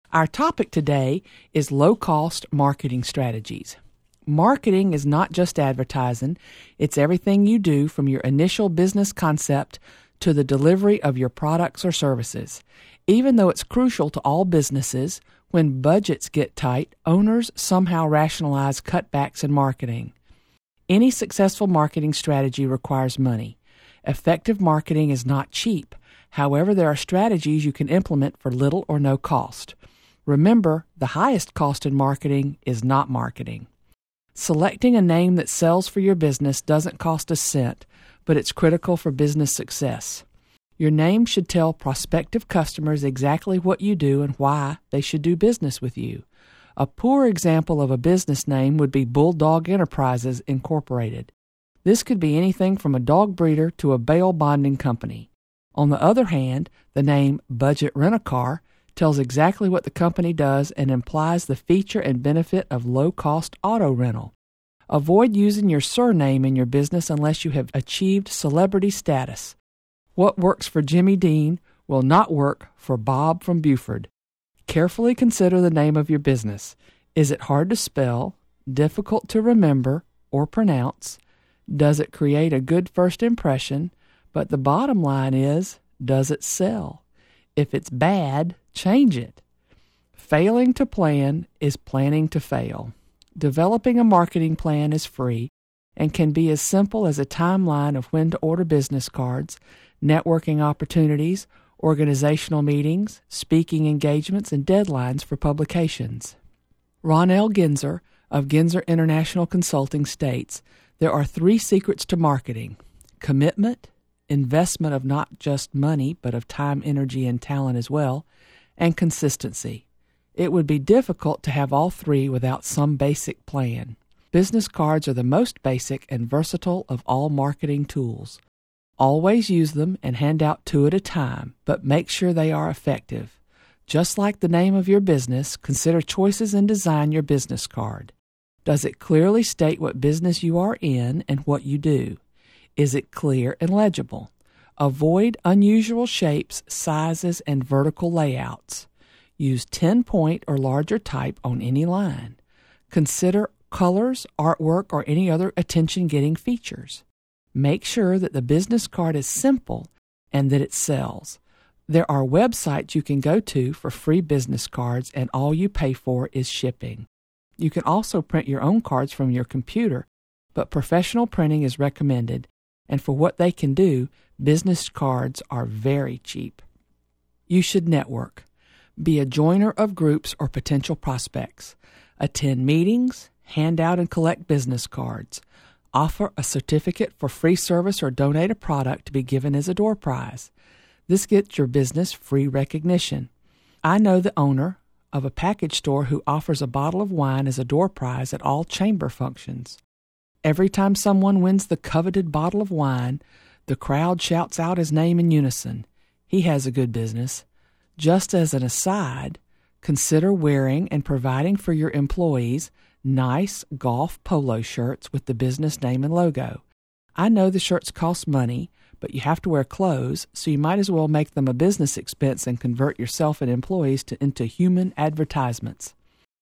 Our topic today is low-cost marketing strategies. Marketing is not just advertising, it's everything you do from your initial business concept to the delivery of your products or services. Even though it's crucial to all businesses, when budgets get tight, owners somehow rationalize cutbacks in marketing. Any successful marketing strategy requires money. Effective marketing is not cheap. However, there are strategies you can implement for little or no cost. Remember, the highest cost in marketing is not marketing. Selecting a name that sells for your business doesn't cost a cent, but it's critical for business success. Your name should tell prospective customers exactly what you do and why they should do business with you. A poor example of a business name would be Bulldog Enterprises Incorporated. This could be anything from a dog breeder to a bail bonding company. On the other hand, the name Budget Rent-A-Car tells exactly what the company does and implies the feature and benefit of low-cost auto rental. Avoid using your surname in your business unless you have achieved celebrity status. What works for Jimmy Dean will not work for Bob from Buford. Carefully consider the name of your business. Is it hard to spell, difficult to remember or pronounce? Does it create a good first impression? But the bottom line is, does it sell? If it's bad, change it. Failing to plan is planning to fail. Developing a marketing plan is free and can be as simple as a timeline of when to order business cards, networking opportunities, organizational meetings, speaking engagements, and deadlines for publications. Ron L. Ginzer of Ginzer International Consulting states, there are 3 secrets to marketing: commitment, investment of not just money, but of time, energy, and talent as well, and consistency. It would be difficult to have all 3 without some basic plan. Business cards are the most basic and versatile of all marketing tools. Always use them and hand out 2 at a time, but make sure they are effective. Just like the name of your business, consider choices and design your business card. Does it clearly state what business you are in and what you do? Is it clear and legible? Avoid unusual shapes, sizes, and vertical layouts. Use 10-point or larger type on any line. Consider colors, artwork, or any other attention-getting features. Make sure that the business card is simple and that it sells. There are websites you can go to for free business cards, and all you pay for is shipping. You can also print your own cards from your computer, but professional printing is recommended, and for what they can do, business cards are very cheap. You should network. Be a joiner of groups or potential prospects. Attend meetings, hand out and collect business cards. Offer a certificate for free service or donate a product to be given as a door prize. This gets your business free recognition. I know the owner of a package store who offers a bottle of wine as a door prize at all chamber functions. Every time someone wins the coveted bottle of wine, the crowd shouts out his name in unison. He has a good business. Just as an aside, consider wearing and providing for your employees nice golf polo shirts with the business name and logo. I know the shirts cost money, but you have to wear clothes, so you might as well make them a business expense and convert yourself and employees into human advertisements.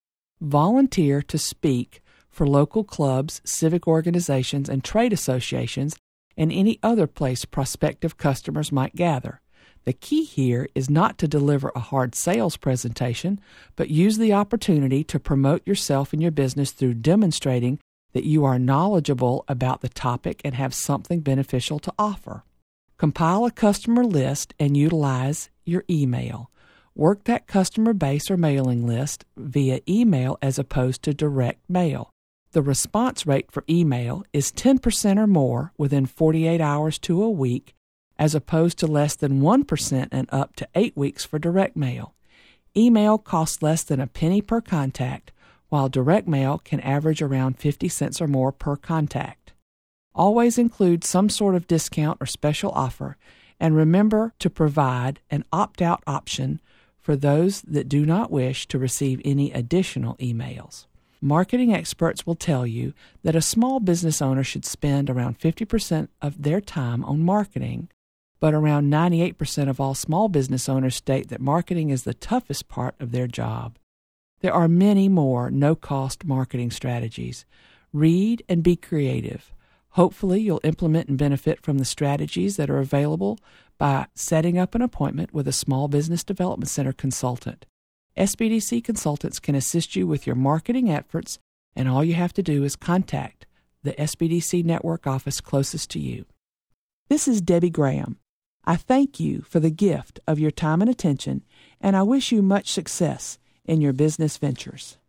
Volunteer to speak for local clubs, civic organizations, and trade associations, and any other place prospective customers might gather. The key here is not to deliver a hard sales presentation, but use the opportunity to promote yourself and your business through demonstrating that you are knowledgeable about the topic and have something beneficial to offer. Compile a customer list and utilize your email. Work that customer base or mailing list via email as opposed to direct mail. The response rate for email is 10% or more within 48 hours to a week, as opposed to less than 1% and up to 8 weeks for direct mail. Email costs less than a penny per contact, while direct mail can average around 50 cents or more per contact. Always include some sort of discount or special offer, and remember to provide an opt-out option for those that do not wish to receive any additional emails. Marketing experts will tell you that a small business owner should spend around 50% of their time on marketing, but around 98% of all small business owners state that marketing is the toughest part of their job. There are many more no-cost marketing strategies. Read and be creative. Hopefully, you'll implement and benefit from the strategies that are available by setting up an appointment with a Small Business Development Center consultant. SBDC consultants can assist you with your marketing efforts, and all you have to do is contact the SBDC network office closest to you. This is Debbie Graham. I thank you for the gift of your time and attention, and I wish you much success in your business ventures.